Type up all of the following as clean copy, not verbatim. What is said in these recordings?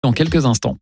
dans quelques instants.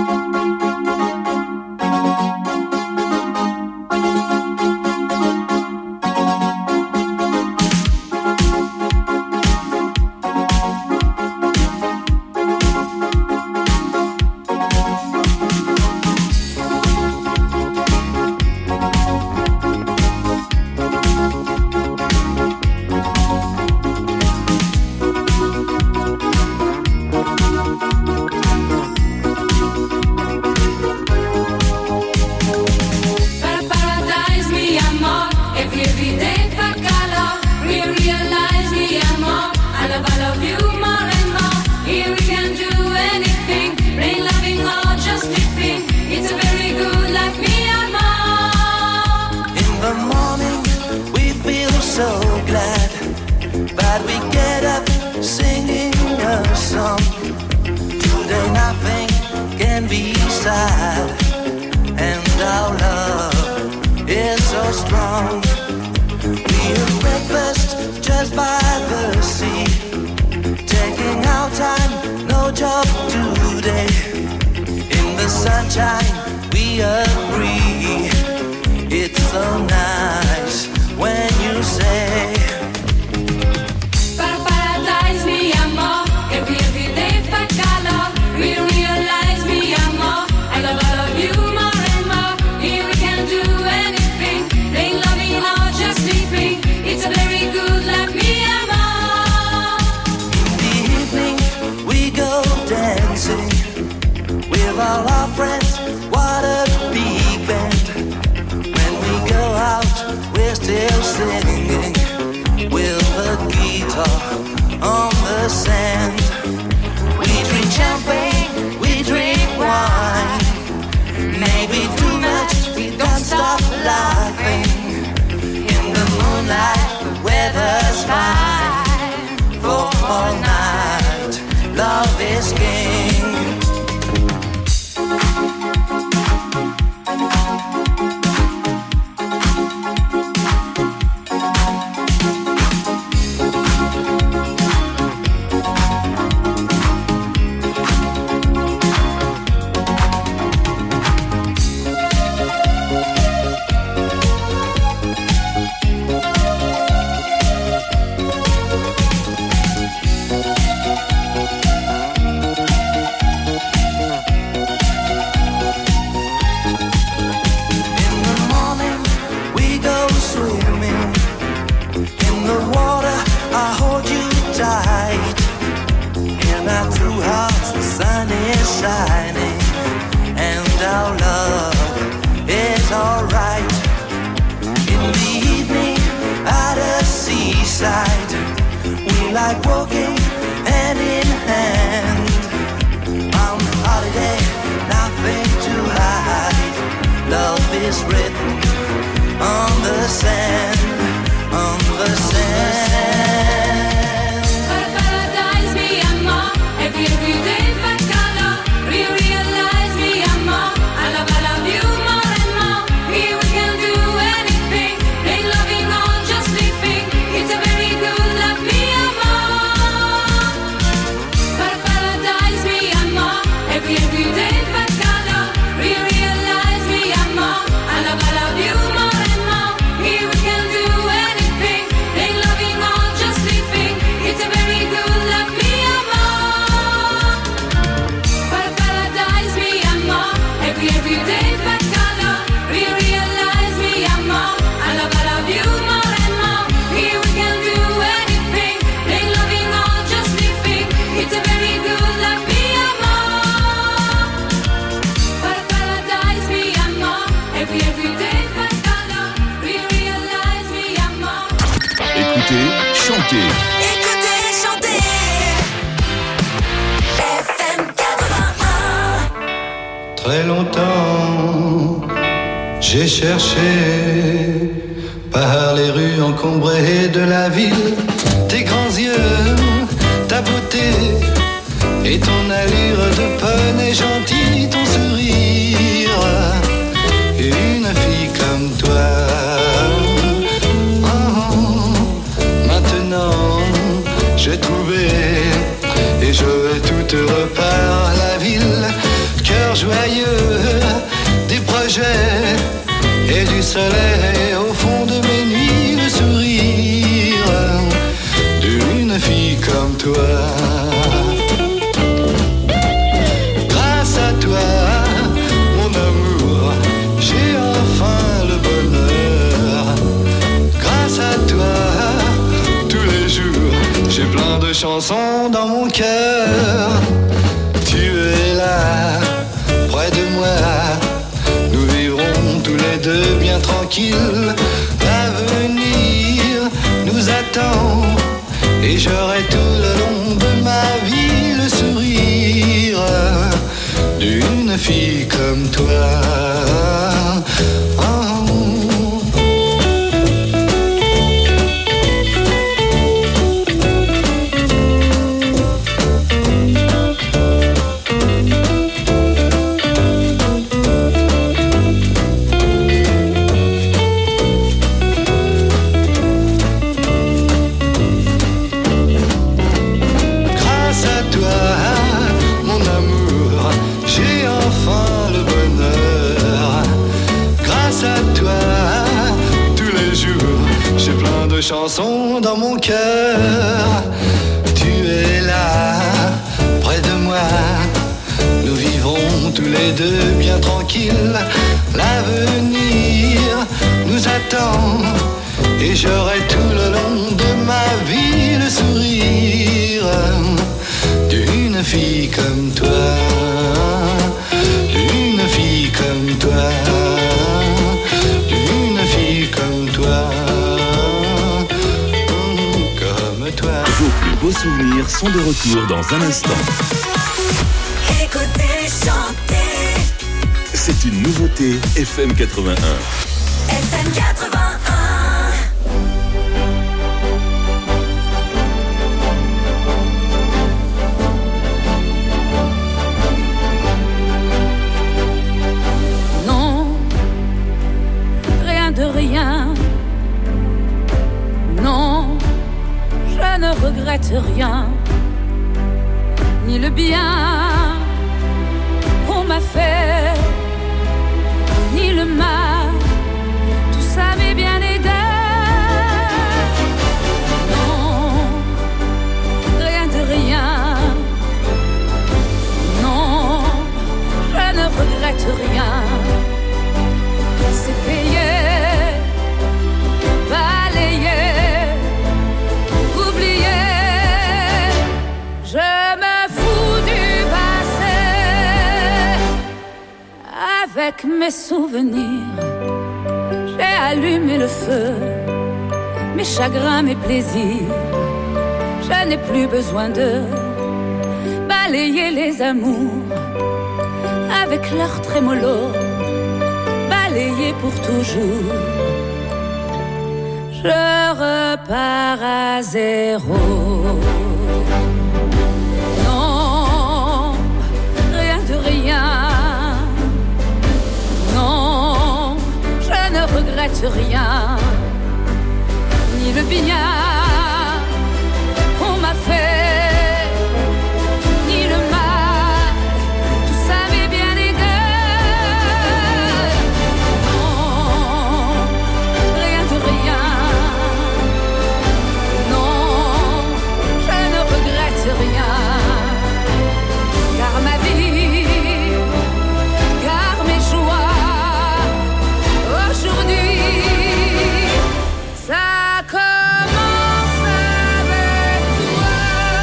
Très longtemps, j'ai cherché par les rues encombrées de la ville tes grands yeux, ta beauté et ton allure de poney gentil, ton sourire. Une fille comme toi. Maintenant, j'ai trouvé et je vais tout te repart la ville. soleil au fond de mes nuits, le sourire d'une fille comme toi. Grâce à toi, mon amour, j'ai enfin le bonheur. Grâce à toi, tous les jours, j'ai plein de chansons dans mon cœur. Tu es là, près de moi. Nous vivrons tous les deux bien tranquilles. L'avenir nous attend. Et j'aurai tout le long de ma vie le sourire d'une fille comme toi. Chanson dans mon cœur, tu es là, près de moi. Nous vivrons tous les deux bien tranquilles. L'avenir nous attend. Et j'aurai tout le long de ma vie le sourire d'une fille comme toi. D'une fille comme toi. D'une fille comme toi. Vos plus beaux souvenirs sont de retour dans un instant. Écoutez, chantez. C'est une nouveauté FM 81. FM 81. Non, rien de rien. Non, je ne regrette rien, ni le bien qu'on m'a fait, ni le mal, tout ça m'est bien aidé. Non, rien de rien. Non, je ne regrette rien. C'est payé, balayé. Je me fous du passé. Avec mes souvenirs, j'ai allumé le feu. Mes chagrins, mes plaisirs, je n'ai plus besoin de balayer les amours. Avec leur trémolo, balayer pour toujours. Je repars à zéro. Non, rien de rien. Non, je ne regrette rien. Ni le bien qu'on m'a fait, ni le mal, tout ça m'est bien aidé. Non, rien de rien. Non, je ne regrette rien. Car ma vie, car mes joies, aujourd'hui, ça commence avec toi.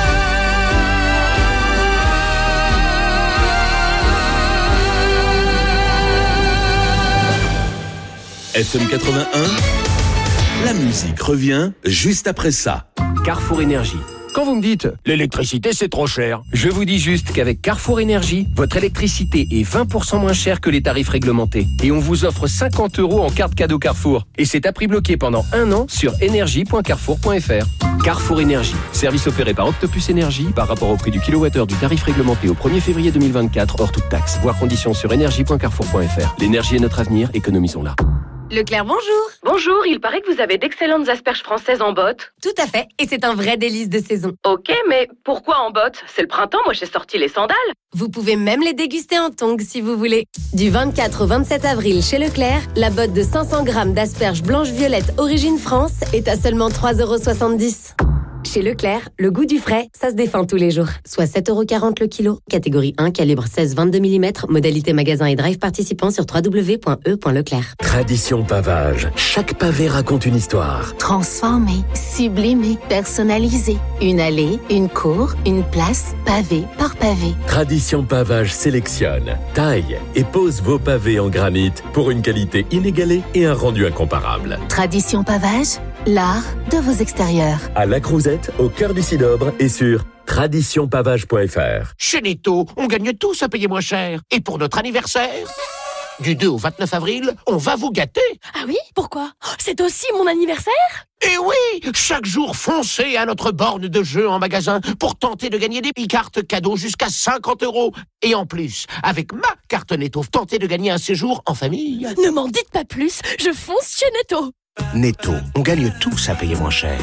FM 81, la musique revient juste après ça. Carrefour Énergie. Quand vous me dites « l'électricité c'est trop cher », je vous dis juste qu'avec Carrefour Énergie, votre électricité est 20% moins chère que les tarifs réglementés. Et on vous offre 50 € en carte cadeau Carrefour. Et c'est à prix bloqué pendant 1 an sur énergie.carrefour.fr. Carrefour Énergie, service opéré par Octopus Énergie par rapport au prix du kilowattheure du tarif réglementé au 1er février 2024 hors toute taxe. Voir conditions sur énergie.carrefour.fr. L'énergie est notre avenir, économisons-la. Leclerc, bonjour. Bonjour, il paraît que vous avez d'excellentes asperges françaises en botte. Tout à fait, et c'est un vrai délice de saison. Ok, mais pourquoi en botte? C'est le printemps, moi j'ai sorti les sandales. Vous pouvez même les déguster en tongs si vous voulez. Du 24 au 27 avril chez Leclerc, la botte de 500 grammes d'asperges blanches-violettes Origine France est à seulement 3,70 €. Chez Leclerc, le goût du frais, ça se défend tous les jours. Soit 7,40 € le kilo. Catégorie 1, calibre 16-22 mm. Modalité magasin et drive participant sur www.e.leclerc. Tradition Pavage. Chaque pavé raconte une histoire. Transformé, sublimé, personnalisé. Une allée, une cour, une place, pavé par pavé. Tradition Pavage sélectionne, taille et pose vos pavés en granit pour une qualité inégalée et un rendu incomparable. Tradition Pavage, l'art de vos extérieurs. À La Crouzette, au cœur du Sidobre et sur traditionpavage.fr. Chez Netto, on gagne tous à payer moins cher. Et pour notre anniversaire, du 2 au 29 avril, on va vous gâter. Ah oui? Pourquoi? C'est aussi mon anniversaire? Et oui, chaque jour, foncez à notre borne de jeu en magasin pour tenter de gagner des e-cartes cadeaux jusqu'à 50 €. Et en plus, avec ma carte Netto, tentez de gagner un séjour en famille. Ne m'en dites pas plus, je fonce chez Netto. Netto, on gagne tous à payer moins cher.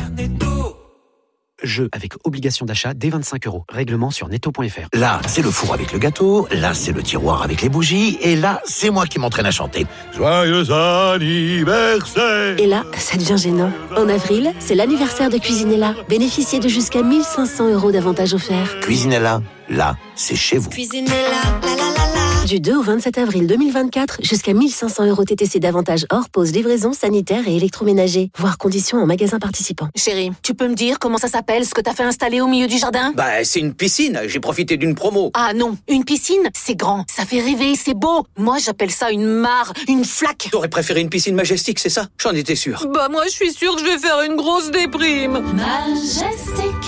Jeu avec obligation d'achat dès 25 €. Règlement sur netto.fr. Là, c'est le four avec le gâteau. Là, c'est le tiroir avec les bougies. Et là, c'est moi qui m'entraîne à chanter. Joyeux anniversaire! Et là, ça devient gênant. En avril, c'est l'anniversaire de Cuisinella. Bénéficiez de jusqu'à 1 500 € d'avantages offerts. Cuisinella, là, c'est chez vous. Cuisinella, la la la la. Du 2 au 27 avril 2024, jusqu'à 1 500 € TTC d'avantages hors pause, livraison, sanitaire et électroménager. Voir conditions en magasin participant. Chérie, tu peux me dire comment ça s'appelle ce que t'as fait installer au milieu du jardin? Bah, c'est une piscine. J'ai profité d'une promo. Ah non, une piscine, c'est grand, ça fait rêver, c'est beau. Moi, j'appelle ça une mare, une flaque. T'aurais préféré une piscine Majestic, c'est ça? J'en étais sûr. Bah moi, je suis sûre que je vais faire une grosse déprime. Majestic.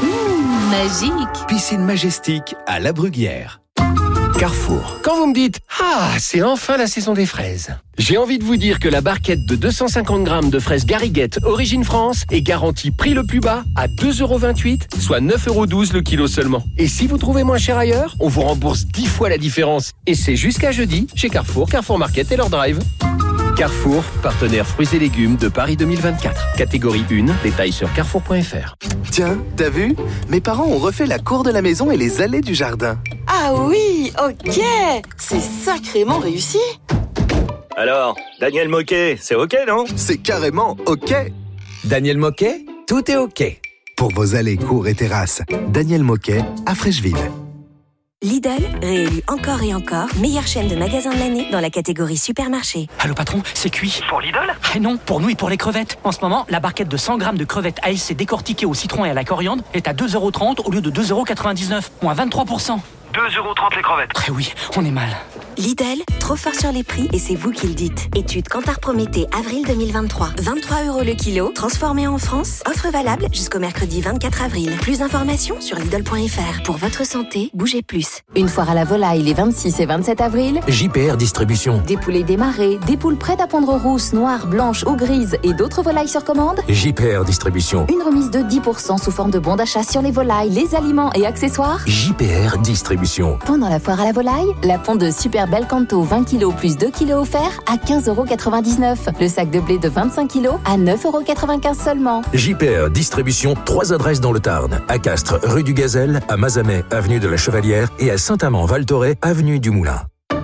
Magique. Piscine Majestic à La Bruguière. Carrefour. Quand vous me dites « Ah, c'est enfin la saison des fraises », j'ai envie de vous dire que la barquette de 250 grammes de fraises Garriguette Origine France est garantie prix le plus bas à 2,28 €, soit 9,12 € le kilo seulement. Et si vous trouvez moins cher ailleurs, on vous rembourse 10 fois la différence. Et c'est jusqu'à jeudi chez Carrefour, Carrefour Market et leur drive. Carrefour, partenaire fruits et légumes de Paris 2024. Catégorie 1, détails sur carrefour.fr. Tiens, t'as vu? Mes parents ont refait la cour de la maison et les allées du jardin. Ah oui, ok. C'est sacrément réussi. Alors, Daniel Moquet, c'est ok, non? C'est carrément ok. Daniel Moquet, tout est ok. Pour vos allées, cours et terrasses, Daniel Moquet à Fraîcheville. Lidl, réélu encore et encore, meilleure chaîne de magasins de l'année dans la catégorie supermarché. Allô patron, c'est cuit. Pour Lidl? Ah non, pour nous et pour les crevettes. En ce moment, la barquette de 100 grammes de crevettes ASC décortiquées au citron et à la coriandre est à 2,30 € au lieu de 2,99 €, moins 23%. 2,30 € les crevettes. Eh oui, on est mal. Lidl, trop fort sur les prix et c'est vous qui le dites. Étude Kantar Prométhée, avril 2023. 23 € le kilo, transformé en France. Offre valable jusqu'au mercredi 24 avril. Plus d'informations sur Lidl.fr. Pour votre santé, bougez plus. Une foire à la volaille les 26 et 27 avril. JPR Distribution. Des poulets démarrés, des poules prêtes à pondre rousses, noires, blanches ou grises et d'autres volailles sur commande. JPR Distribution. Une remise de 10% sous forme de bons d'achat sur les volailles, les aliments et accessoires. JPR Distribution. Pendant la foire à la volaille, la ponde Super Belcanto 20 kg plus 2 kg offert à 15,99 €. Le sac de blé de 25 kg à 9,95 € seulement. JPR Distribution, 3 adresses dans le Tarn. À Castres, rue du Gazelle, à Mazamet, avenue de la Chevalière et à Saint-Amand-Val-Thorey, avenue du Moulin.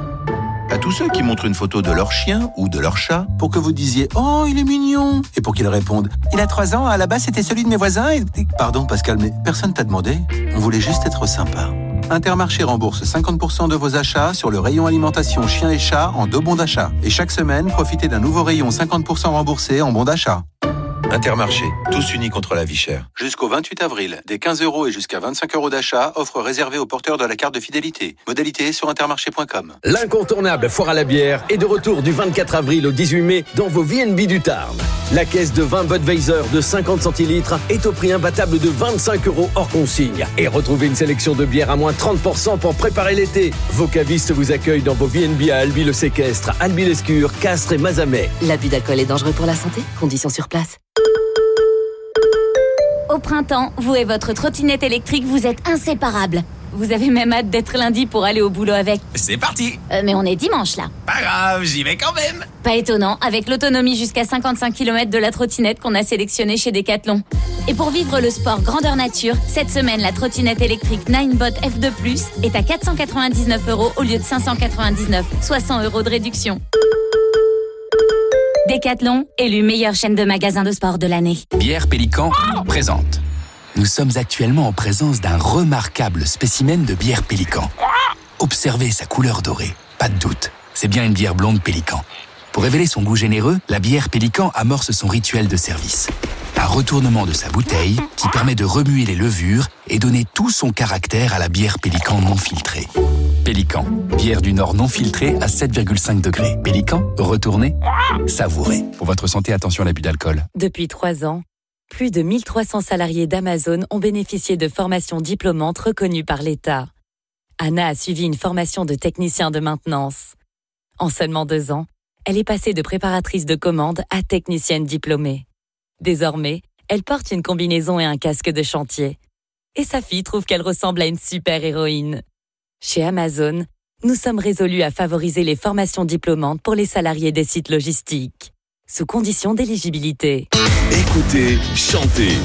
À tous ceux qui montrent une photo de leur chien ou de leur chat pour que vous disiez « Oh, il est mignon !» et pour qu'ils répondent « Il a 3 ans, à la base c'était celui de mes voisins et... » Pardon Pascal, mais personne t'a demandé. On voulait juste être sympa. Intermarché rembourse 50% de vos achats sur le rayon alimentation chien et chat en 2 bons d'achat. Et chaque semaine, profitez d'un nouveau rayon 50% remboursé en bons d'achat. Intermarché, tous unis contre la vie chère. Jusqu'au 28 avril, des 15 € et jusqu'à 25 € d'achat, offre réservée aux porteurs de la carte de fidélité. Modalité sur intermarché.com. L'incontournable foire à la bière est de retour du 24 avril au 18 mai dans vos VNB du Tarn. La caisse de vin Budweiser de 50 centilitres est au prix imbattable de 25 € hors consigne. Et retrouvez une sélection de bières à moins 30% pour préparer l'été. Vos cavistes vous accueillent dans vos VNB à Albi-le-Séquestre, Albi-l'Escure, Castres et Mazamet. L'abus d'alcool est dangereux pour la santé. Conditions sur place. Au printemps, vous et votre trottinette électrique, vous êtes inséparables. vous avez même hâte d'être lundi pour aller au boulot avec. C'est parti. Mais on est dimanche là. Pas grave, j'y vais quand même. Pas étonnant, avec l'autonomie jusqu'à 55 km de la trottinette qu'on a sélectionnée chez Decathlon. Et pour vivre le sport grandeur nature, cette semaine, la trottinette électrique Ninebot F2+, est à 499 € au lieu de 599, soit 100 € de réduction. Decathlon, élu meilleure chaîne de magasins de sport de l'année. Bière Pélican présente. Nous sommes actuellement en présence d'un remarquable spécimen de bière Pélican. Observez sa couleur dorée, pas de doute, c'est bien une bière blonde Pélican. Pour révéler son goût généreux, la bière Pélican amorce son rituel de service. Un retournement de sa bouteille qui permet de remuer les levures et donner tout son caractère à la bière Pélican non filtrée. Pélican, bière du Nord non filtrée à 7,5 degrés. Pélican, retournez, savourez. Pour votre santé, attention à l'abus d'alcool. Depuis 3 ans, plus de 1300 salariés d'Amazon ont bénéficié de formations diplômantes reconnues par l'État. Anna a suivi une formation de technicien de maintenance. En seulement 2 ans, elle est passée de préparatrice de commande à technicienne diplômée. Désormais, elle porte une combinaison et un casque de chantier. Et sa fille trouve qu'elle ressemble à une super-héroïne. Chez Amazon, nous sommes résolus à favoriser les formations diplômantes pour les salariés des sites logistiques, sous condition d'éligibilité. Écoutez, chantez.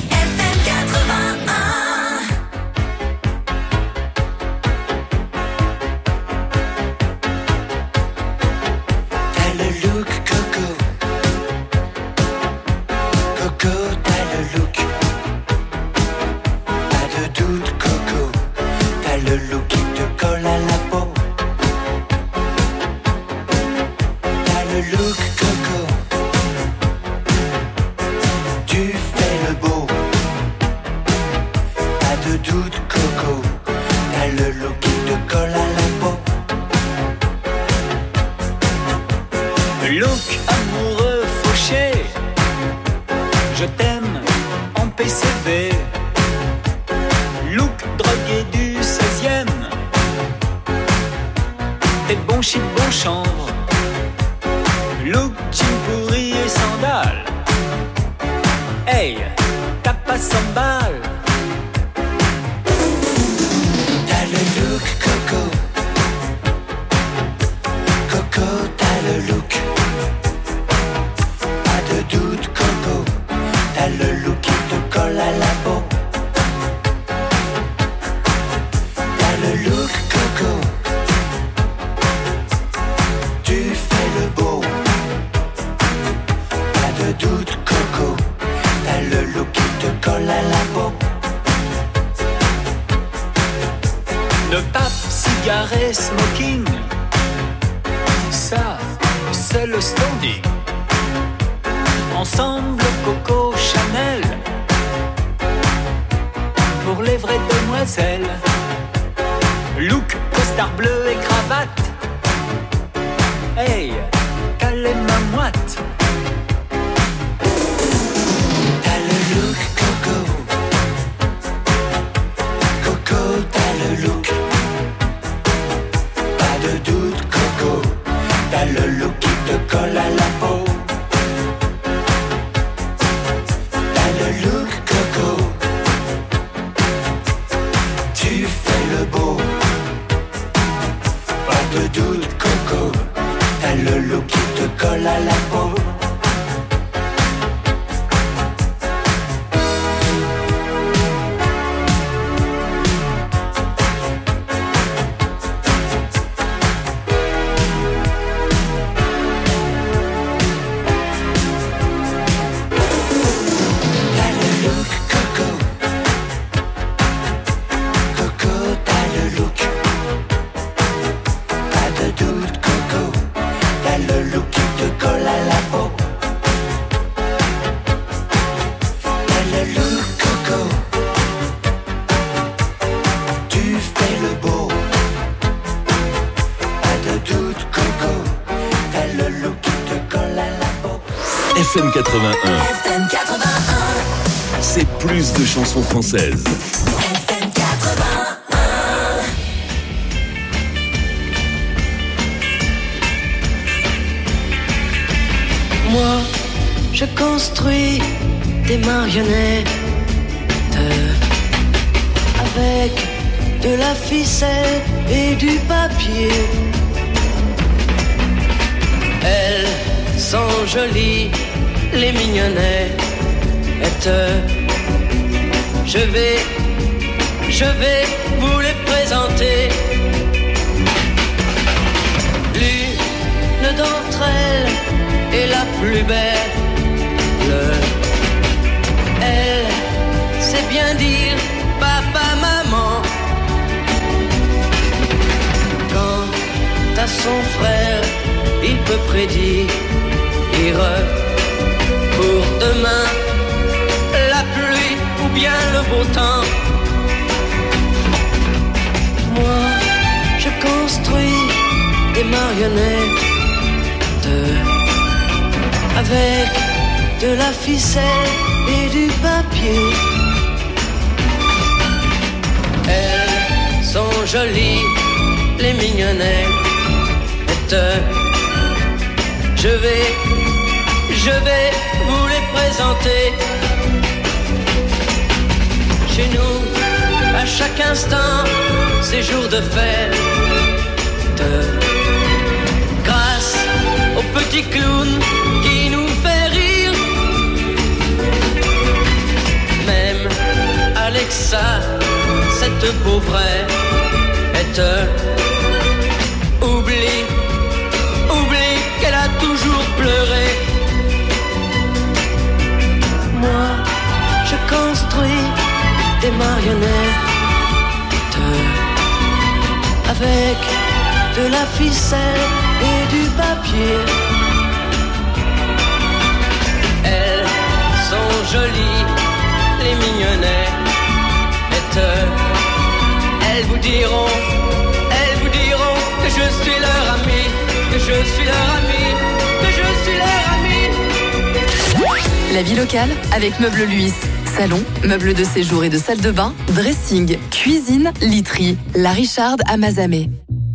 Look amoureux fauché, je t'aime en PCV. Look drogué du 16e, t'es bon shit, bon chanvre. Look jean pourri et sandales. Hey, t'as pas 100 balles. T'as le look coco. Coco, t'as le look. Doute coco, t'as le look qui te colle à la peau. T'as le look coco, tu fais le beau. Pas de doute coco, t'as le look qui te colle à la peau. Le pape, cigarette, smoking, ça, c'est le standing. Ensemble, Coco Chanel, pour les vraies demoiselles. Look, costard bleu et cravate. Hey, calais ma moite. T'as le look, Coco. Coco, t'as le look. Pas de doute, Coco. T'as le look qui te colle à la peau. Look coco, tu fais le beau. Pas de doute coco, t'as le look qui te colle à la peau. FM 81. FM 81. C'est plus de chansons françaises. FM 81. Moi, je construis des marionnettes avec de la ficelle et du papier. Elles sont jolies, les mignonnettes. Je vais vous les présenter. L'une d'entre elles est la plus belle. Elle sait bien dire papa, maman. Quant à son frère, il peut prédire pour demain la pluie ou bien le beau temps. Moi, je construis des marionnettes avec de la ficelle et du papier. Elles sont jolies, les mignonnettes. Je vais vous les présenter. Chez nous, à chaque instant, c'est jour de fête. Grâce au petit clown qui nous fait rire. Même Alexa, cette pauvrette, oublie qu'elle a toujours pleuré. Moi, je construis des marionnettes avec de la ficelle et du papier. Elles sont jolies, les mignonnettes. Elles vous diront que je suis leur ami, que je suis leur ami, que je suis leur ami. La vie locale avec Meubles Luis. Salon, meubles de séjour et de salle de bain, dressing, cuisine, literie. La Richarde à Mazamet.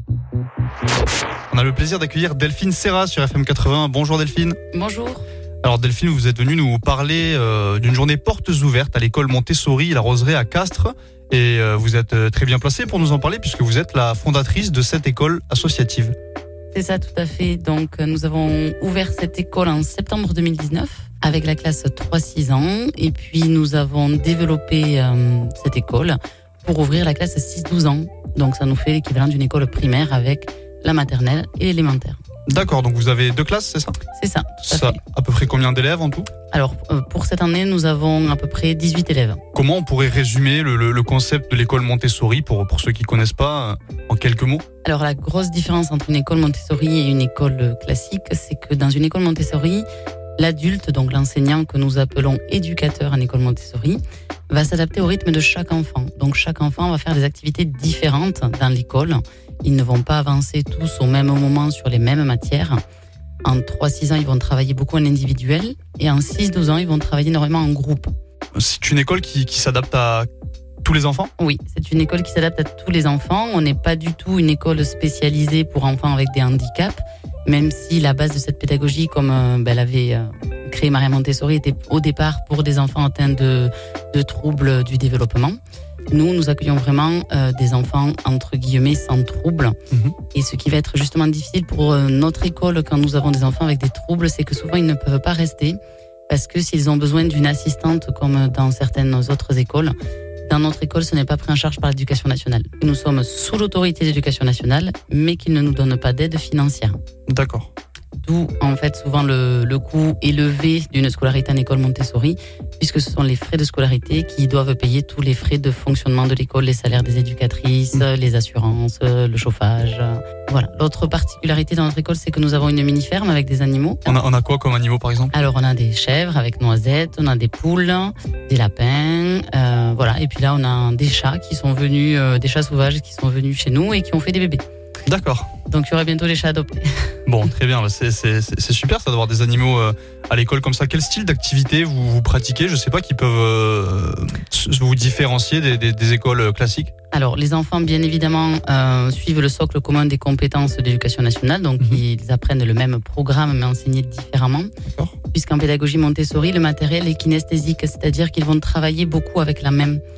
On a le plaisir d'accueillir Delphine Serra sur FM 80. Bonjour Delphine. Bonjour. Alors Delphine, vous êtes venue nous parler d'une journée portes ouvertes à l'école Montessori, la Roseraie à Castres. Et vous êtes très bien placée pour nous en parler puisque vous êtes la fondatrice de cette école associative. C'est ça, tout à fait. Donc nous avons ouvert cette école en septembre 2019 avec la classe 3-6 ans. Et puis nous avons développé cette école pour ouvrir la classe 6-12 ans. Donc ça nous fait l'équivalent d'une école primaire avec la maternelle et l'élémentaire. D'accord, donc vous avez 2 classes, c'est ça ? C'est ça, tout à fait. À peu près combien d'élèves en tout ? Alors, pour cette année, nous avons à peu près 18 élèves. Comment on pourrait résumer le concept de l'école Montessori pour ceux qui ne connaissent pas, en quelques mots ? Alors, la grosse différence entre une école Montessori et une école classique, c'est que dans une école Montessori, l'adulte, donc l'enseignant que nous appelons éducateur en école Montessori, va s'adapter au rythme de chaque enfant. Donc, chaque enfant va faire des activités différentes dans l'école. Ils ne vont pas avancer tous au même moment sur les mêmes matières. En 3-6 ans, ils vont travailler beaucoup en individuel. Et en 6-12 ans, ils vont travailler énormément en groupe. C'est une école qui s'adapte à tous les enfants ? Oui, c'est une école qui s'adapte à tous les enfants. On n'est pas du tout une école spécialisée pour enfants avec des handicaps. Même si la base de cette pédagogie, comme l'avait créée Maria Montessori, était au départ pour des enfants atteints de troubles du développement. Nous accueillons vraiment des enfants, entre guillemets, sans troubles. Et ce qui va être justement difficile pour notre école quand nous avons des enfants avec des troubles, c'est que souvent ils ne peuvent pas rester parce que s'ils ont besoin d'une assistante comme dans certaines autres écoles, dans notre école, ce n'est pas pris en charge par l'éducation nationale. Nous sommes sous l'autorité de l'éducation nationale, mais qu'ils ne nous donnent pas d'aide financière. D'accord. D'où, en fait, souvent le coût élevé d'une scolarité en école Montessori, puisque ce sont les frais de scolarité qui doivent payer tous les frais de fonctionnement de l'école, les salaires des éducatrices, les assurances, le chauffage. Voilà. L'autre particularité dans notre école, c'est que nous avons une mini-ferme avec des animaux. On a quoi comme animaux, par exemple ? Alors, on a des chèvres avec noisettes, on a des poules, des lapins, voilà. Et puis là, on a des chats qui sont venus, des chats sauvages qui sont venus chez nous et qui ont fait des bébés. D'accord. Donc il y aura bientôt les chats adoptés. Bon, très bien, c'est super ça d'avoir des animaux à l'école comme ça. Quel style d'activité vous pratiquez ? Je ne sais pas, qui peuvent vous différencier des écoles classiques ? Alors les enfants, bien évidemment, suivent le socle commun des compétences de l'éducation nationale. Donc ils apprennent le même programme mais enseigné différemment. D'accord. Puisqu'en pédagogie Montessori, le matériel est kinesthésique, c'est-à-dire qu'ils vont travailler beaucoup avec la main.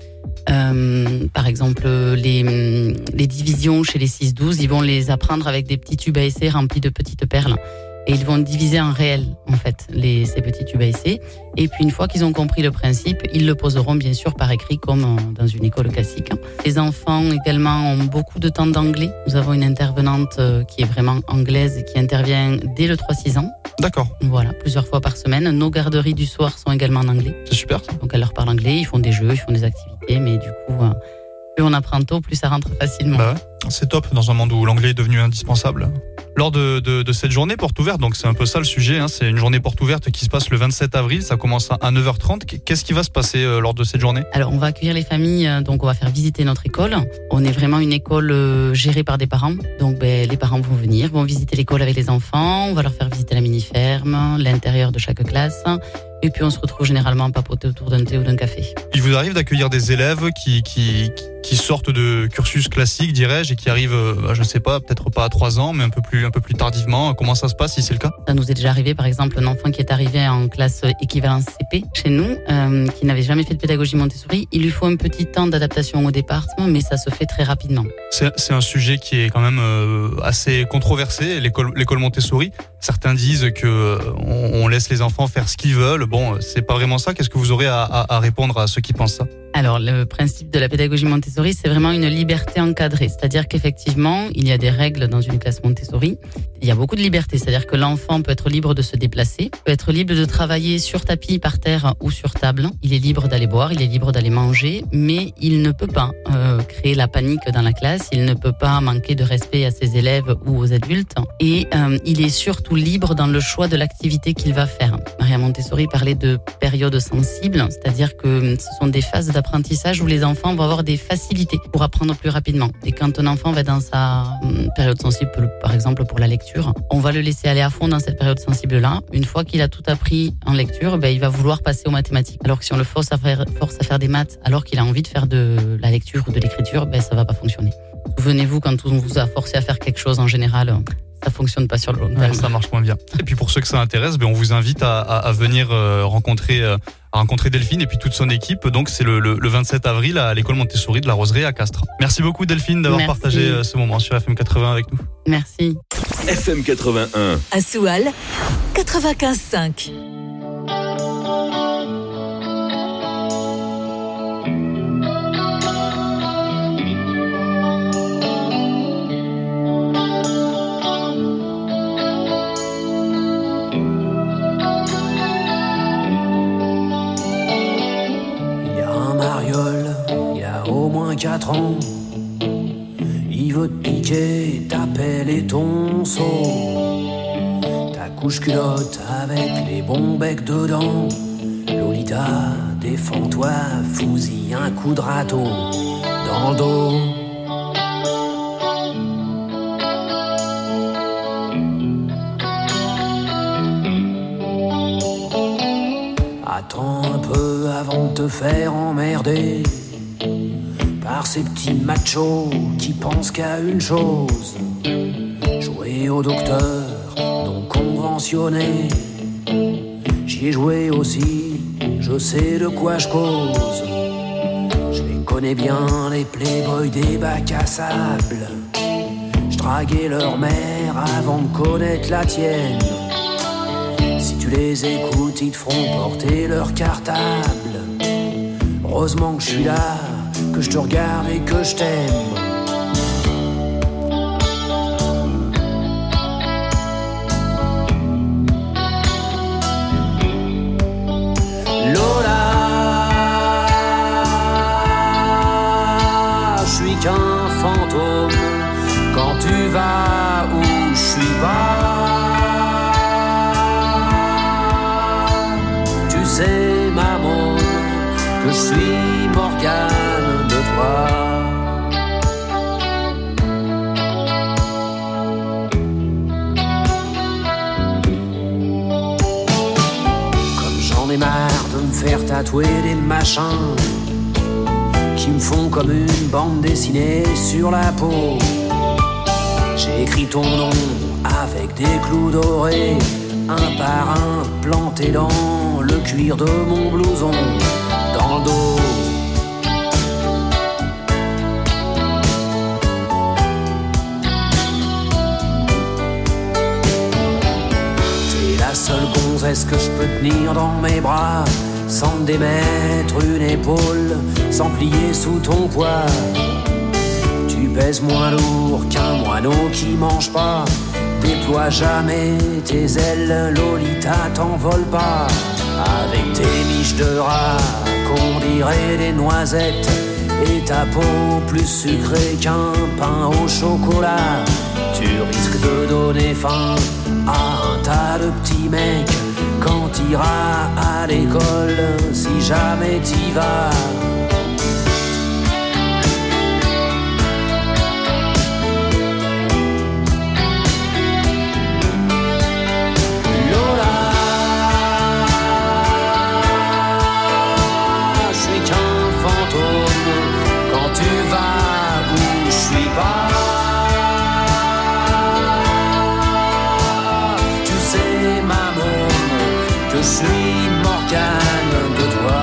Par exemple, les divisions chez les 6-12, ils vont les apprendre avec des petits tubes à essai remplis de petites perles. Et ils vont diviser en réel, en fait, ces petits tubes à essai. Et puis, une fois qu'ils ont compris le principe, ils le poseront bien sûr par écrit, comme dans une école classique. Les enfants également ont beaucoup de temps d'anglais. Nous avons une intervenante qui est vraiment anglaise, qui intervient dès le 3-6 ans. D'accord. Voilà, plusieurs fois par semaine. Nos garderies du soir sont également en anglais. C'est super. Donc, elle leur parle anglais, ils font des jeux, ils font des activités, mais du coup, plus on apprend tôt, plus ça rentre facilement. Bah ouais, c'est top dans un monde où l'anglais est devenu indispensable. Lors de cette journée porte ouverte, donc c'est un peu ça le sujet, c'est une journée porte ouverte qui se passe le 27 avril, ça commence à 9h30. Qu'est-ce qui va se passer lors de cette journée ? Alors on va accueillir les familles, donc on va faire visiter notre école. On est vraiment une école gérée par des parents, donc les parents vont venir, vont visiter l'école avec les enfants, on va leur faire visiter la mini-ferme, l'intérieur de chaque classe. Et puis on se retrouve généralement à papoter autour d'un thé ou d'un café. Il vous arrive d'accueillir des élèves qui sortent de cursus classique, dirais-je, et qui arrivent, je ne sais pas, peut-être pas à 3 ans, mais un peu plus tardivement. Comment ça se passe si c'est le cas ? Ça nous est déjà arrivé, par exemple, un enfant qui est arrivé en classe équivalence CP chez nous, qui n'avait jamais fait de pédagogie Montessori. Il lui faut un petit temps d'adaptation au départ, mais ça se fait très rapidement. C'est un sujet qui est quand même assez controversé, l'école Montessori. Certains disent que on laisse les enfants faire ce qu'ils veulent. Bon, c'est pas vraiment ça. Qu'est-ce que vous aurez à répondre à ceux qui pensent ça ? Alors, le principe de la pédagogie Montessori, c'est vraiment une liberté encadrée. C'est-à-dire qu'effectivement, il y a des règles dans une classe Montessori. Il y a beaucoup de liberté. C'est-à-dire que l'enfant peut être libre de se déplacer, peut être libre de travailler sur tapis, par terre ou sur table. Il est libre d'aller boire, il est libre d'aller manger, mais il ne peut pas créer la panique dans la classe. Il ne peut pas manquer de respect à ses élèves ou aux adultes. Et il est surtout libre dans le choix de l'activité qu'il va faire. Maria Montessori parlait de périodes sensibles, c'est-à-dire que ce sont des phases d'apprentissage où les enfants vont avoir des facilités pour apprendre plus rapidement. Et quand un enfant va dans sa période sensible, par exemple pour la lecture, on va le laisser aller à fond dans cette période sensible-là. Une fois qu'il a tout appris en lecture, il va vouloir passer aux mathématiques. Alors que si on le force à faire des maths alors qu'il a envie de faire de la lecture ou de l'écriture, ça va pas fonctionner. Souvenez-vous, quand on vous a forcé à faire quelque chose en général, ça fonctionne pas sur le long terme. Ouais, ça marche moins bien. Et puis pour ceux que ça intéresse, on vous invite à venir rencontrer Delphine et puis toute son équipe. Donc c'est le 27 avril à l'école Montessori de la Roseraie à Castres. Merci beaucoup Delphine d'avoir partagé ce moment sur FM 80 avec nous. Merci. FM 81. À Soual, 95.5. Il y a au moins 4 ans, il veut te piquer ta pelle et ton seau, ta couche culotte avec les bons becs dedans. Lolita, défends-toi, fous-y un coup de râteau dans le dos. Attends un peu avant de te faire emmerder par ces petits machos qui pensent qu'à une chose: jouer au docteur non conventionné. J'y ai joué aussi, je sais de quoi je cause. Je les connais bien, les playboys des bacs à sable. Je draguais leur mère avant de connaître la tienne. Si tu les écoutes, ils te feront porter leur cartable. Heureusement que je suis là, que je te regarde et que je t'aime. Lola, je suis qu'un fantôme quand tu vas où je suis pas. C'est maman que je suis Morgane de toi. Comme j'en ai marre de me faire tatouer des machins qui me font comme une bande dessinée sur la peau. J'ai écrit ton nom avec des clous dorés, un par un planté dans le cuir de mon blouson, dans le dos. est-ce que je peux tenir dans mes bras sans démettre une épaule, sans plier sous ton poids? Tu pèses moins lourd qu'un moineau qui mange pas. Déploie jamais tes ailes, Lolita, t'envole pas. Avec tes miches de rat qu'on dirait des noisettes, et ta peau plus sucrée qu'un pain au chocolat, tu risques de donner faim à un tas de petits mecs quand t'iras à l'école, si jamais t'y vas. Je suis Morgane de toi.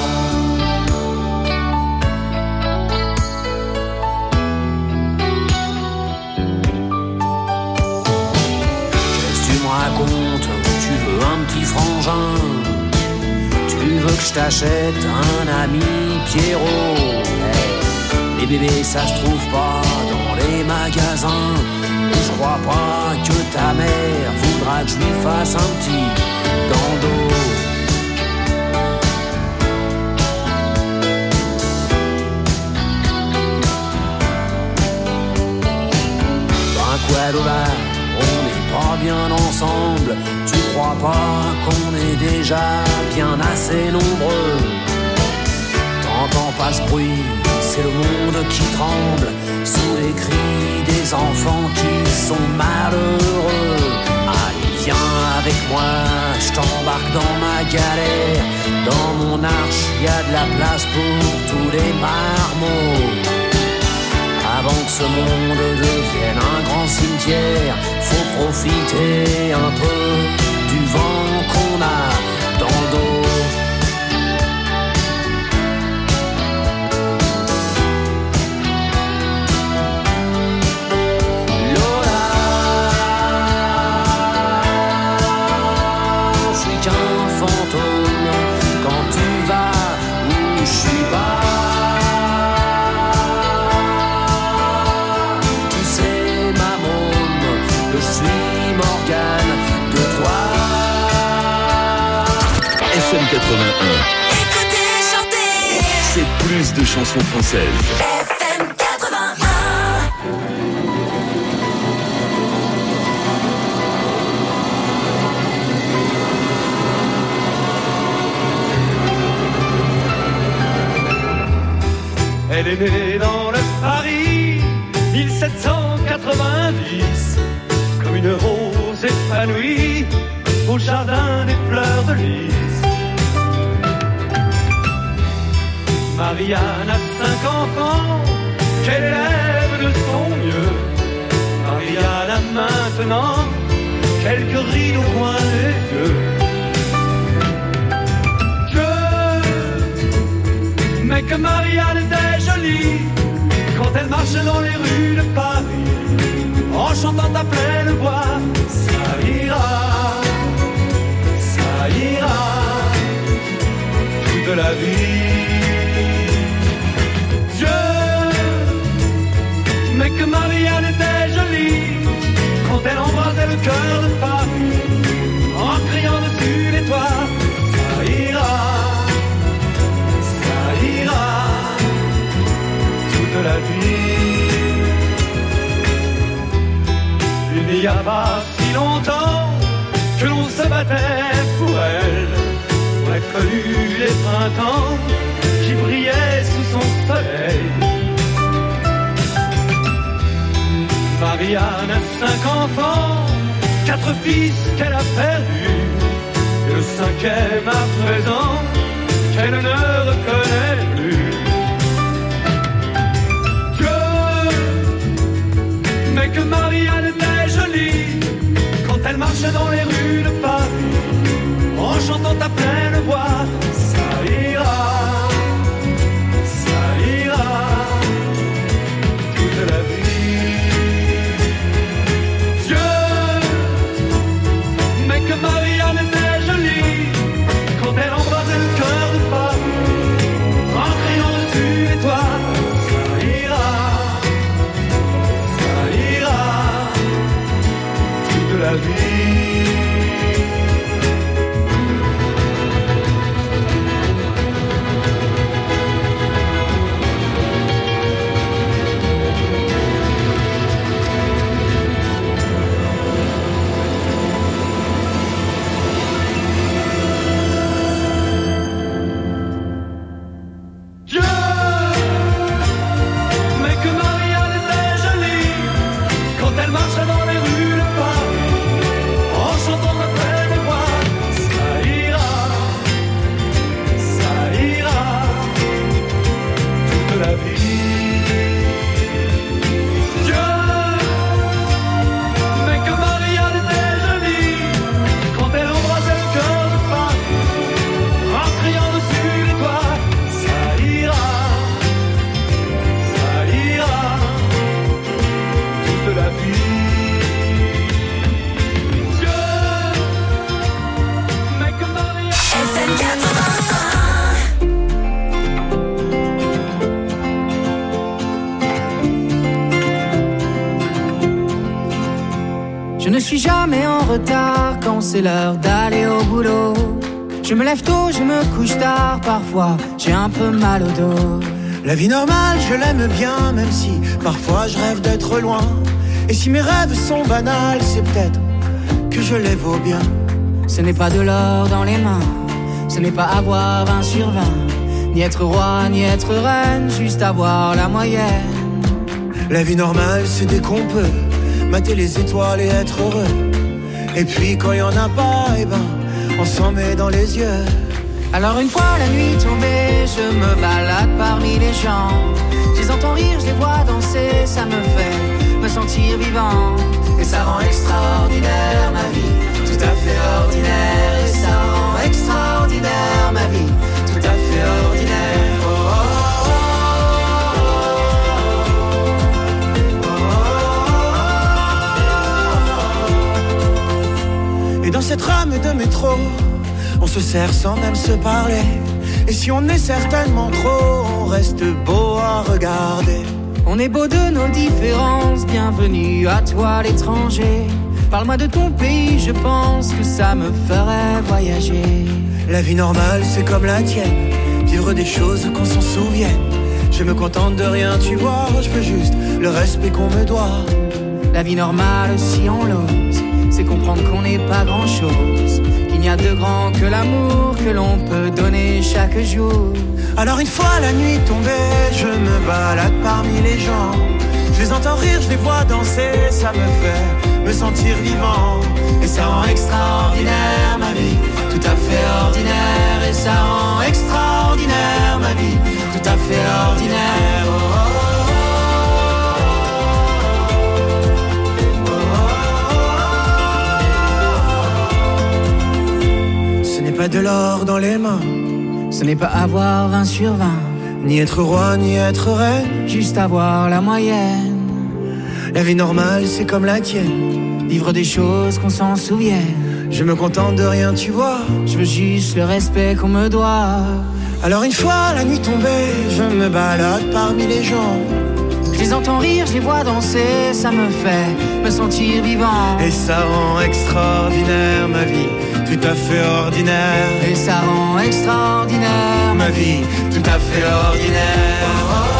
Qu'est-ce que tu me racontes? Tu veux un petit frangin? Tu veux que je t'achète un ami Pierrot? Hey, les bébés ça se trouve pas dans les magasins. Et je crois pas que ta mère voudra que je lui fasse un petit dans le dos. Ben quoi de là, on n'est pas bien ensemble. Tu crois pas qu'on est déjà bien assez nombreux? T'entends pas ce bruit, c'est le monde qui tremble sous les cris des enfants qui sont malheureux. Allez, viens avec moi, je t'embarque dans ma galère. Dans mon arche, y a de la place pour tous les marmots. Avant que ce monde devienne un grand cimetière, faut profiter un peu du vent qu'on a dans le dos. FM 81. Écoutez, chantez. C'est plus de chansons françaises. FM 81. Elle est née dans le Paris 1790, comme une rose épanouie au jardin des fleurs de lys. Marianne a 5 enfants qu'elle élève de son mieux. Marianne a maintenant quelques rides au coin des yeux. Mais que Marianne était jolie quand elle marchait dans les rues de Paris, en chantant à pleine voix. Ça ira, toute la vie. Dieu, mais que Marianne était jolie quand elle embrasait le cœur de Paris, en criant dessus les toits. Ça ira, toute la vie. Il n'y a pas si longtemps que l'on se battait pour elle. On a connu les printemps qui brillaient sous son soleil. Marianne a 5 enfants, 4 fils qu'elle a perdus, et le 5e à présent qu'elle ne reconnaît plus. Dieu, mais que Marianne était jolie quand elle marchait dans les rues de Paris, en chantant à pleine voix. Ça ira, toute la vie. Dieu, mais que Marianne était jolie la vie. Je ne suis jamais en retard quand c'est l'heure d'aller au boulot. Je me lève tôt, je me couche tard, parfois j'ai un peu mal au dos. La vie normale, je l'aime bien, même si parfois je rêve d'être loin. Et si mes rêves sont banals, c'est peut-être que je les vaux bien. Ce n'est pas de l'or dans les mains, ce n'est pas avoir 20 sur 20, ni être roi, ni être reine, juste avoir la moyenne. La vie normale, c'est dès qu'on peut mater les étoiles et être heureux. Et puis quand il y en a pas, eh ben, on s'en met dans les yeux. Alors une fois la nuit tombée, je me balade parmi les gens. Je les entends rire, je les vois danser, ça me fait me sentir vivant. Et ça rend extraordinaire ma vie, tout à fait ordinaire. Et ça rend extraordinaire ma vie, tout à fait ordinaire. Oh, oh, oh. Et dans cette rame de métro, on se serre sans même se parler. Et si on est certainement trop, on reste beau à regarder. On est beau de nos différences, bienvenue à toi l'étranger. Parle-moi de ton pays, je pense que ça me ferait voyager. La vie normale, c'est comme la tienne, vivre des choses qu'on s'en souvienne. Je me contente de rien, tu vois, je veux juste le respect qu'on me doit. La vie normale, si on l'ose, c'est comprendre qu'on n'est pas grand-chose, qu'il n'y a de grand que l'amour que l'on peut donner chaque jour. Alors une fois la nuit tombée, je me balade parmi les gens. Je les entends rire, je les vois danser, ça me fait me sentir vivant. Et ça rend extraordinaire ma vie, tout à fait ordinaire. Et ça rend extraordinaire ma vie, tout à fait ordinaire. Oh, oh, oh. Ce n'est pas de l'or dans les mains, ce n'est pas avoir 20 sur 20, ni être roi, ni être reine, juste avoir la moyenne. La vie normale, c'est comme la tienne, vivre des choses qu'on s'en souvienne. Je me contente de rien, tu vois, je veux juste le respect qu'on me doit. Alors une fois la nuit tombée, je me balade parmi les gens. Je les entends rire, je les vois danser, ça me fait me sentir vivant. Et ça rend extraordinaire ma vie, tout à fait ordinaire. Et ça rend extraordinaire ma vie, tout à fait ordinaire. Oh, oh, oh.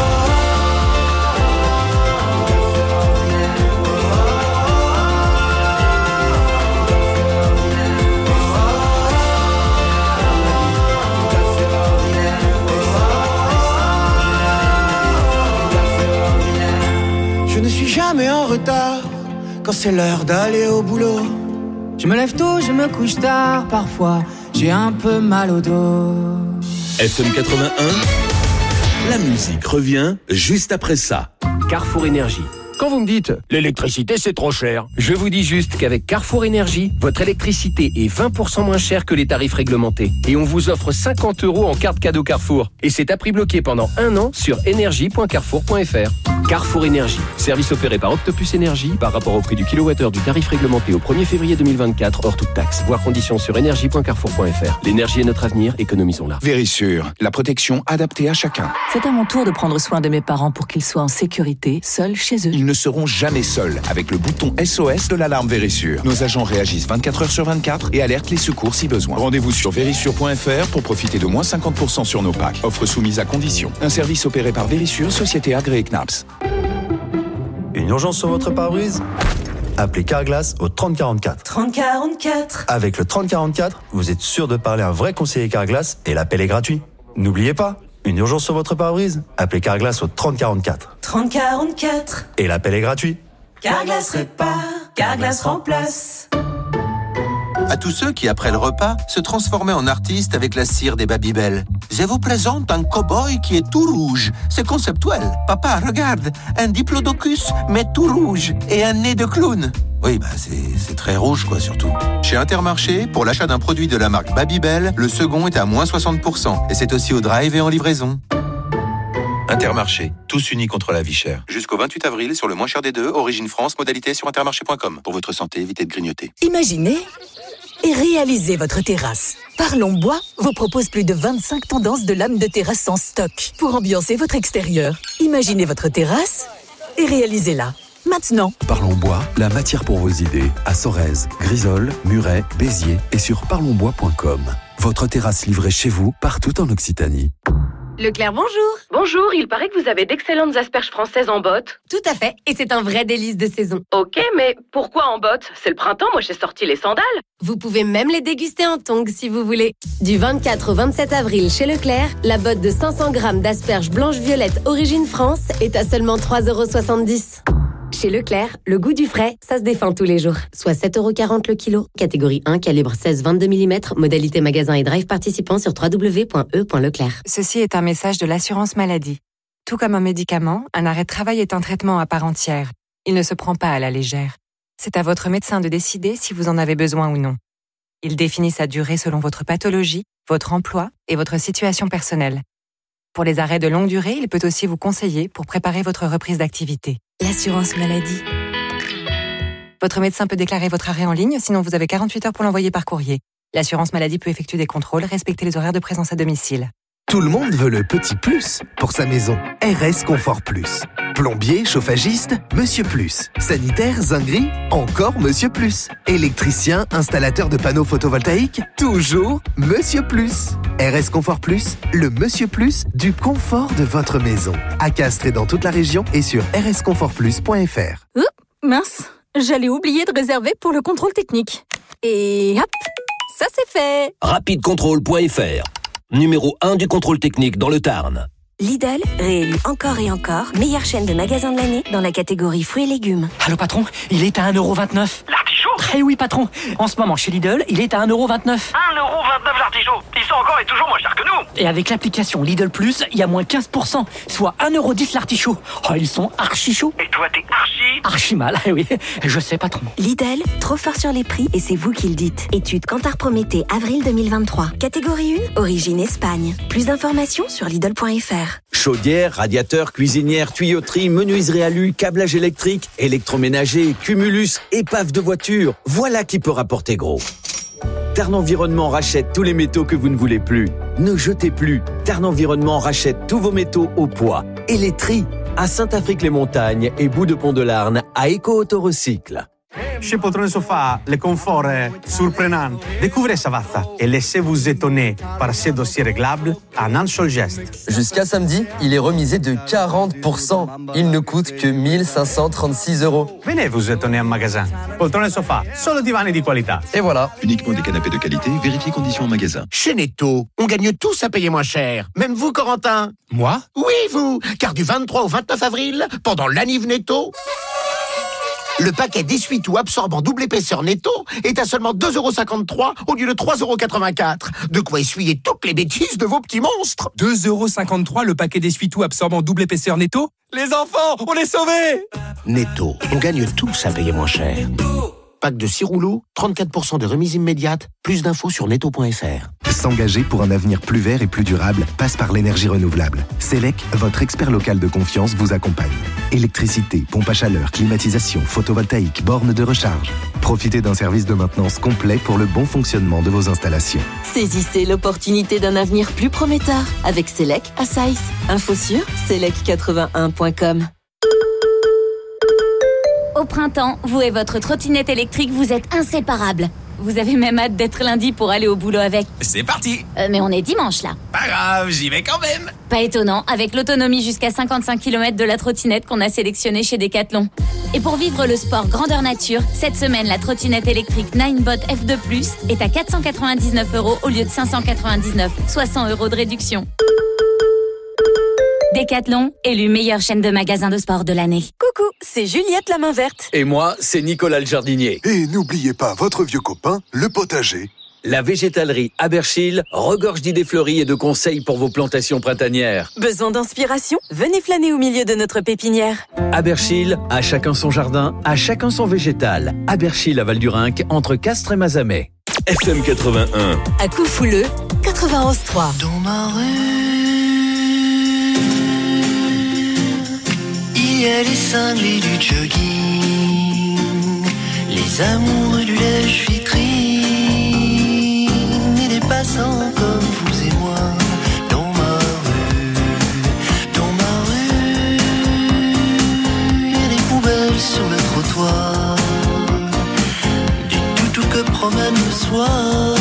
Je ne suis jamais en retard quand c'est l'heure d'aller au boulot. Je me lève tôt, je me couche tard, parfois j'ai un peu mal au dos. FM 81, la musique revient juste après ça. Carrefour Énergie. Quand vous me dites « l'électricité c'est trop cher », je vous dis juste qu'avec Carrefour Énergie, votre électricité est 20% moins chère que les tarifs réglementés. Et on vous offre 50 € en carte cadeau Carrefour. Et c'est à prix bloqué pendant 1 an sur énergie.carrefour.fr. Carrefour Énergie, service opéré par Octopus Énergie par rapport au prix du kilowattheure du tarif réglementé au 1er février 2024 hors toute taxe. Voir conditions sur énergie.carrefour.fr. L'énergie est notre avenir, économisons-la. Vérissure, la protection adaptée à chacun. C'est à mon tour de prendre soin de mes parents pour qu'ils soient en sécurité, seuls chez eux. Ils ne seront jamais seuls avec le bouton SOS de l'alarme Vérissure. Nos agents réagissent 24 heures sur 24 et alertent les secours si besoin. Rendez-vous sur vérissure.fr pour profiter de moins 50% sur nos packs. Offre soumise à condition. Un service opéré par Vérissure, société agréée CNAPS. Une urgence sur votre pare-brise ? Appelez Carglass au 3044. 3044. Avec le 3044, vous êtes sûr de parler à un vrai conseiller Carglass et l'appel est gratuit. N'oubliez pas, une urgence sur votre pare-brise ? Appelez Carglass au 3044. 3044. Et l'appel est gratuit. Carglass répare, Carglass remplace. À tous ceux qui, après le repas, se transformaient en artistes avec la cire des Babybel. Je vous présente un cow-boy qui est tout rouge. C'est conceptuel. Papa, regarde, un diplodocus, mais tout rouge, et un nez de clown. Oui, c'est très rouge, quoi, surtout. Chez Intermarché, pour l'achat d'un produit de la marque Babybel, le second est à moins 60%. Et c'est aussi au drive et en livraison. Intermarché, tous unis contre la vie chère. Jusqu'au 28 avril, sur le moins cher des deux, Origine France, modalité sur intermarché.com. Pour votre santé, évitez de grignoter. Imaginez et réalisez votre terrasse. Parlons Bois vous propose plus de 25 tendances de lames de terrasse en stock pour ambiancer votre extérieur. Imaginez votre terrasse et réalisez-la. Maintenant. Parlons Bois, la matière pour vos idées. À Sorèze, Grisol, Muret, Béziers et sur parlonsbois.com. Votre terrasse livrée chez vous, partout en Occitanie. Leclerc, bonjour. Bonjour, il paraît que vous avez d'excellentes asperges françaises en botte. Tout à fait, et c'est un vrai délice de saison. Ok, mais pourquoi en botte ? C'est le printemps, moi j'ai sorti les sandales. Vous pouvez même les déguster en tongs si vous voulez. Du 24 au 27 avril chez Leclerc, la botte de 500 grammes d'asperges blanches-violettes Origine France est à seulement 3,70 €. Chez Leclerc, le goût du frais, ça se défend tous les jours. Soit 7,40 € le kilo. Catégorie 1, calibre 16-22 mm. Modalité magasin et drive participant sur www.e.leclerc. Ceci est un message de l'assurance maladie. Tout comme un médicament, un arrêt de travail est un traitement à part entière. Il ne se prend pas à la légère. C'est à votre médecin de décider si vous en avez besoin ou non. Il définit sa durée selon votre pathologie, votre emploi et votre situation personnelle. Pour les arrêts de longue durée, il peut aussi vous conseiller pour préparer votre reprise d'activité. L'assurance maladie. Votre médecin peut déclarer votre arrêt en ligne, sinon vous avez 48 heures pour l'envoyer par courrier. L'assurance maladie peut effectuer des contrôles, respecter les horaires de présence à domicile. Tout le monde veut le petit plus pour sa maison. RS Confort Plus. Plombier, chauffagiste, Monsieur Plus. Sanitaire, zinguerie, encore Monsieur Plus. Électricien, installateur de panneaux photovoltaïques, toujours Monsieur Plus. RS Confort Plus, le Monsieur Plus du confort de votre maison. À Castres et dans toute la région et sur rsconfortplus.fr. Mince, j'allais oublier de réserver pour le contrôle technique. Et hop, ça c'est fait. Rapidecontrôle.fr. Numéro 1 du contrôle technique dans le Tarn. Lidl, réélu encore et encore, meilleure chaîne de magasins de l'année dans la catégorie fruits et légumes. Allô patron, il est à 1,29 €. L'artichaut ? Eh oui patron, en ce moment chez Lidl, il est à 1,29 €. 1,29 € l'artichaut. Ils sont encore et toujours moins chers que nous. Et avec l'application Lidl Plus, il y a moins 15%, soit 1,10 € l'artichaut. Oh, ils sont archi chauds. Et toi, t'es archi mal, eh oui, je sais patron. Lidl, trop fort sur les prix et c'est vous qui le dites. Étude Kantar Prométhée, avril 2023. Catégorie 1, origine Espagne. Plus d'informations sur Lidl.fr. Chaudière, radiateur, cuisinière, tuyauterie, menuiserie alu, câblage électrique, électroménager, cumulus, épave de voiture. Voilà qui peut rapporter gros. Tarn Environnement rachète tous les métaux que vous ne voulez plus. Ne jetez plus. Tarn Environnement rachète tous vos métaux au poids et les trie. À Saint-Afrique-les-Montagnes et Bout de Pont-de-Larn, à Eco-Autorecycle. Chez Poltrone Sofa, le confort est surprenant. Découvrez Savazza et laissez-vous étonner par ces dossiers réglables en un seul geste. Jusqu'à samedi, il est remisé de 40%. Il ne coûte que 1536 €. Venez vous étonner en magasin. Poltrone Sofa, solo divani di qualità. Et voilà. Uniquement des canapés de qualité, vérifiez conditions en magasin. Chez Netto, on gagne tous à payer moins cher. Même vous, Corentin. Moi ? Oui, vous. Car du 23 au 29 avril, pendant l'Aniv Netto, le paquet d'essuie-tout absorbant double épaisseur Netto est à seulement 2,53 € au lieu de 3,84 €. De quoi essuyer toutes les bêtises de vos petits monstres. 2,53 € le paquet d'essuie-tout absorbant double épaisseur Netto. Les enfants, on est sauvés. Netto, on gagne tous à payer moins cher. Pack de 6 rouleaux, 34% de remise immédiate. Plus d'infos sur netto.fr. S'engager pour un avenir plus vert et plus durable passe par l'énergie renouvelable. Selec, votre expert local de confiance, vous accompagne. Électricité, pompe à chaleur, climatisation, photovoltaïque, bornes de recharge. Profitez d'un service de maintenance complet pour le bon fonctionnement de vos installations. Saisissez l'opportunité d'un avenir plus prometteur avec Selec à Saïs. Info sur selec81.com. Au printemps, vous et votre trottinette électrique, vous êtes inséparables. Vous avez même hâte d'être lundi pour aller au boulot avec. C'est parti. Mais on est dimanche là. Pas grave, j'y vais quand même. Pas étonnant, avec l'autonomie jusqu'à 55 km de la trottinette qu'on a sélectionnée chez Decathlon. Et pour vivre le sport grandeur nature, cette semaine, la trottinette électrique Ninebot F2+, est à 499 € au lieu de 599, soit 100 € de réduction. Decathlon, élu meilleure chaîne de magasins de sport de l'année. Coucou, c'est Juliette la main verte. Et moi, c'est Nicolas le jardinier. Et n'oubliez pas votre vieux copain, le potager. La végétalerie Aberchil regorge d'idées fleuries et de conseils pour vos plantations printanières. Besoin d'inspiration? Venez flâner au milieu de notre pépinière. Aberchil, à chacun son jardin, à chacun son végétal. Aberchil à Val-du-Rhinc, entre Castres et Mazamet. FM 81. À Coufouleux, 91.3. Dans ma rue, il y a les cinglés du jogging, les amoureux du lèche-vitrine et des passants comme vous et moi. Dans ma rue, il y a des poubelles sur le trottoir, des toutous que promène le soir.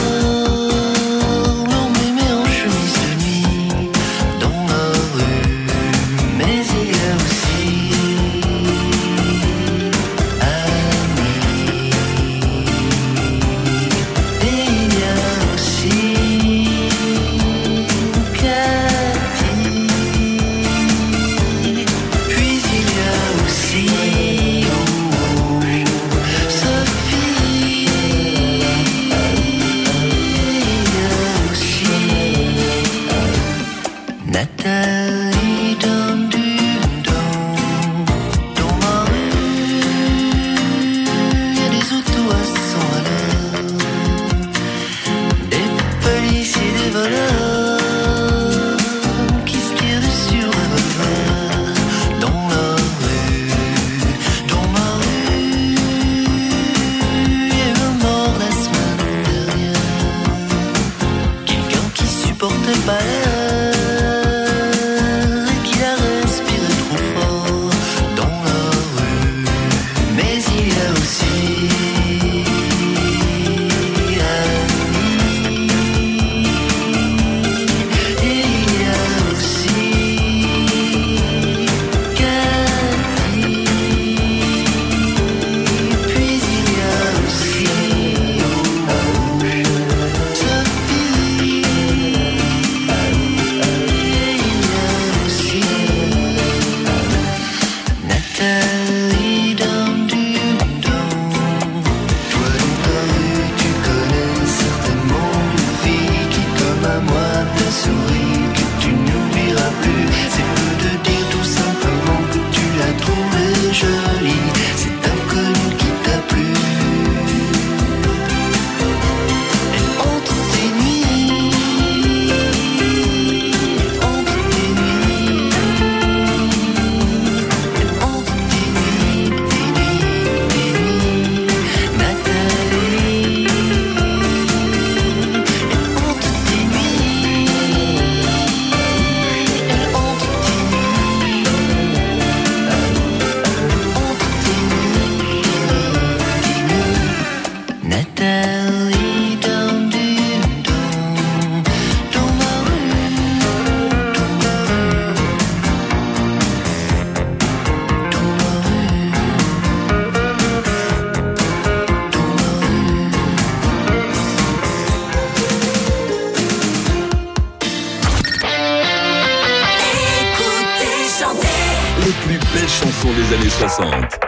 Chansons des années 60.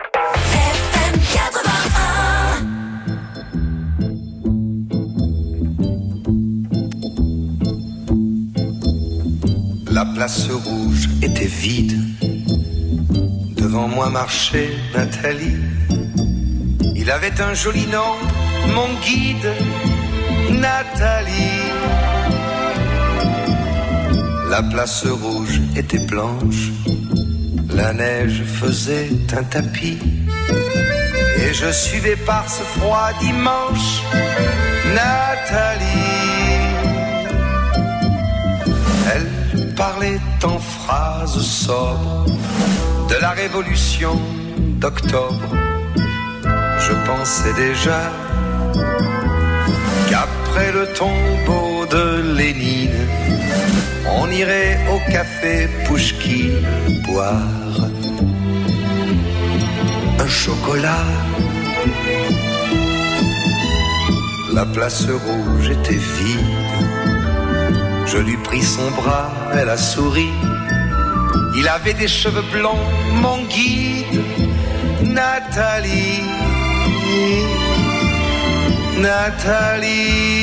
FM 81. La place rouge était vide. Devant moi marchait Nathalie. Il avait un joli nom, mon guide, Nathalie. La place rouge était blanche. La neige faisait un tapis et je suivais par ce froid dimanche Nathalie. Elle parlait en phrases sobres de la révolution d'octobre je pensais déjà qu'après le tombeau de Lénine, on irait au café Pouchkine boire un chocolat. La place rouge était vide. Je lui pris son bras, elle a souri. Il avait des cheveux blonds, mon guide. Nathalie, Nathalie.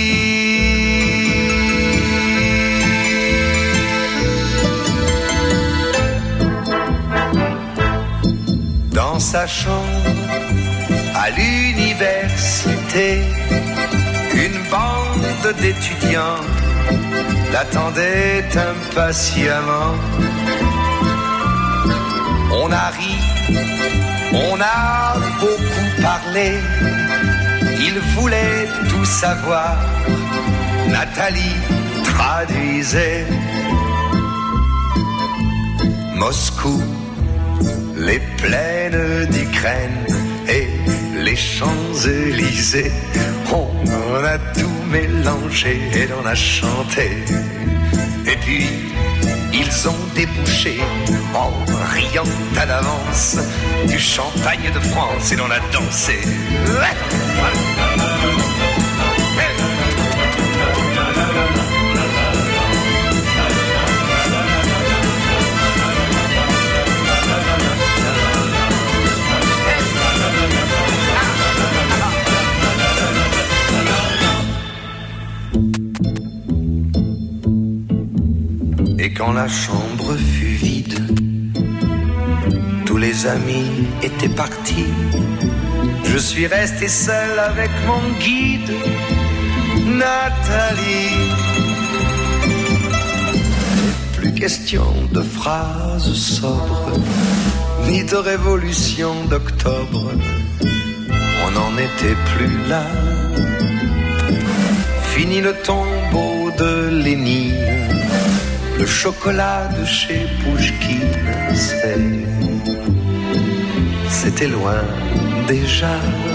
Dans sa chambre, à l'université, une bande d'étudiants l'attendait impatiemment. On a ri, on a beaucoup parlé, il voulait tout savoir. Nathalie traduisait. Moscou, les plaines d'Ukraine et les Champs-Élysées, on en a tout mélangé et l'on a chanté. Et puis ils ont débouché en riant à l'avance du champagne de France et l'on a dansé. Et quand la chambre fut vide, tous les amis étaient partis. Je suis resté seul avec mon guide, Nathalie. Plus question de phrases sobres, ni de révolution d'octobre. On n'en était plus là. Fini le tombeau de Lénine. Le chocolat de chez Pouchkine, c'était loin déjà.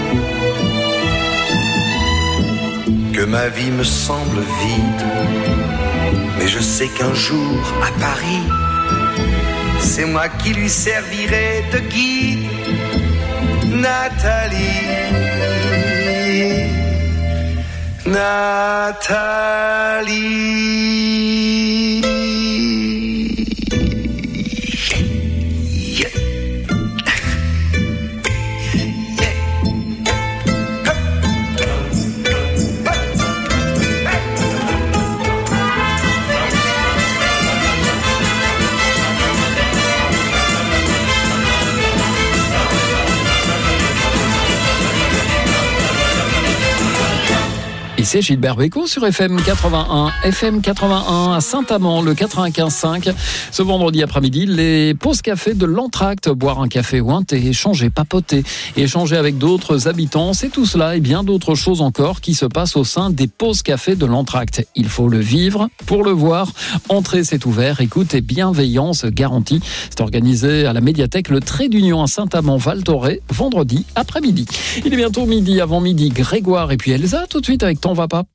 Que ma vie me semble vide, mais je sais qu'un jour à Paris, c'est moi qui lui servirai de guide. Nathalie, Nathalie. C'est Gilbert Bécaud sur FM 81. FM 81 à Saint-Amand, le 95.5. Ce vendredi après-midi, les pauses café de l'Entracte. Boire un café ou un thé, échanger, papoter, échanger avec d'autres habitants. C'est tout cela et bien d'autres choses encore qui se passent au sein des pauses café de l'Entracte. Il faut le vivre pour le voir. Entrée, c'est ouvert. Écoute et bienveillance garantie. C'est organisé à la médiathèque Le Trait d'Union à Saint-Amand-Val Thorey, vendredi après-midi. Il est bientôt midi, avant midi. Grégoire et puis Elsa, tout de suite avec T'en va pas.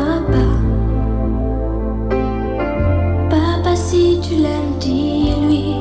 Si tu l'aimes, dis-lui.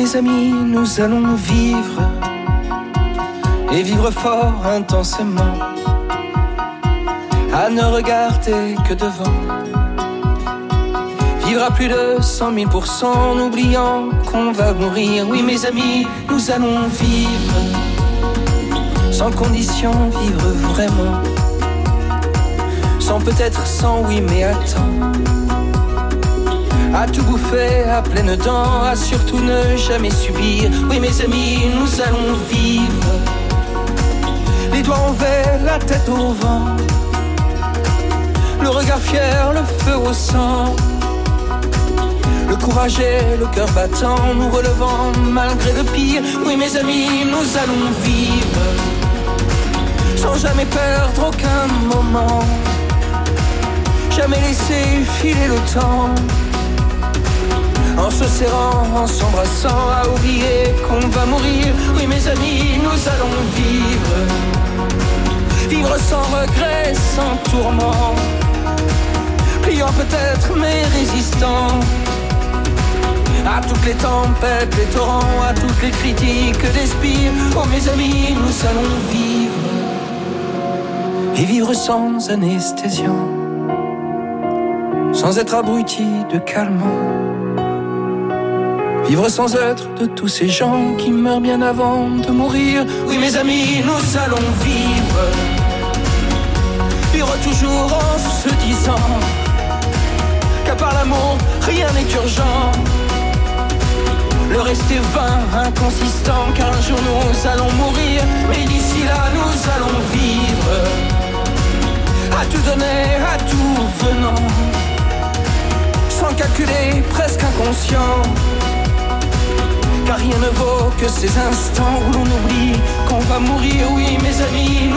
mes amis, nous allons vivre et vivre fort intensément, à ne regarder que devant. Vivre à plus de 100 000%, en oubliant qu'on va mourir. Oui mes amis, nous allons vivre sans condition, vivre vraiment, sans peut-être, sans oui mais attends, à tout bouffer à pleines dents, à surtout ne jamais subir. Oui mes amis, nous allons vivre les doigts en verre, la tête au vent, le regard fier, le feu au sang, le courage et le cœur battant, nous relevant malgré le pire. Oui mes amis, nous allons vivre sans jamais perdre aucun moment, jamais laisser filer le temps, en se serrant, en s'embrassant, à oublier qu'on va mourir. Oui mes amis, nous allons vivre sans regret, sans tourment, pliant peut-être mais résistant à toutes les tempêtes, les torrents, à toutes les critiques des spires. Oh mes amis, nous allons vivre et vivre sans anesthésiant, sans être abruti de calmant, vivre sans être de tous ces gens qui meurent bien avant de mourir. Oui mes amis, nous allons vivre toujours en se disant qu'à part l'amour, rien n'est urgent. Le reste est vain, inconsistant, car un jour nous allons mourir. Mais d'ici là, nous allons vivre à tout donner, à tout venant, sans calculer, presque inconscient, car rien ne vaut que ces instants où l'on oublie qu'on va mourir. Oui mes amis,